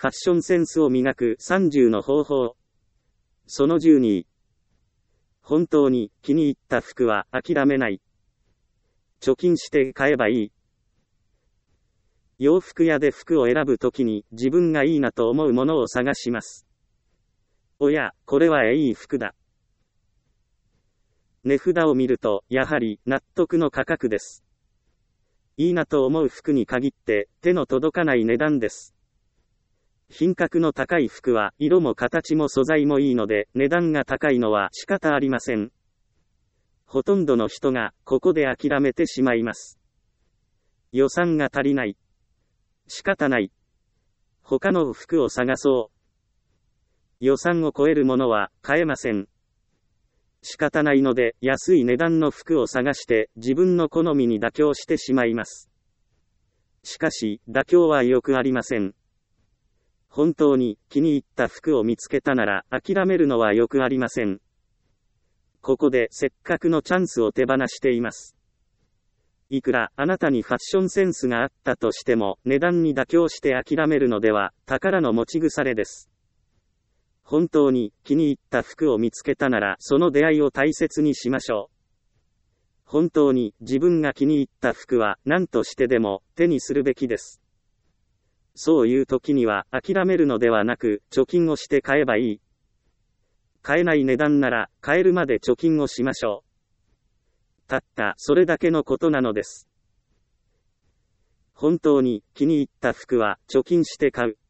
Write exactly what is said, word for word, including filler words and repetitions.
ファッションセンスを磨くさんじゅうの方法。そのじゅうに。本当に気に入った服は諦めない。貯金して買えばいい。洋服屋で服を選ぶときに自分がいいなと思うものを探します。おや、これはいい服だ。値札を見ると、やはり納得の価格です。いいなと思う服に限って手の届かない値段です。品格の高い服は色も形も素材もいいので値段が高いのは仕方ありません。ほとんどの人がここで諦めてしまいます。予算が足りない。仕方ない。他の服を探そう。予算を超えるものは買えません。仕方ないので安い値段の服を探して自分の好みに妥協してしまいます。しかし妥協はよくありません。本当に気に入った服を見つけたなら諦めるのはよくありません。ここでせっかくのチャンスを手放しています。いくらあなたにファッションセンスがあったとしても値段に妥協して諦めるのでは宝の持ち腐れです。本当に気に入った服を見つけたならその出会いを大切にしましょう。本当に自分が気に入った服は何としてでも手にするべきです。そういう時には諦めるのではなく貯金をして買えばいい。買えない値段なら買えるまで貯金をしましょう。たったそれだけのことなのです。本当に気に入った服は貯金して買う。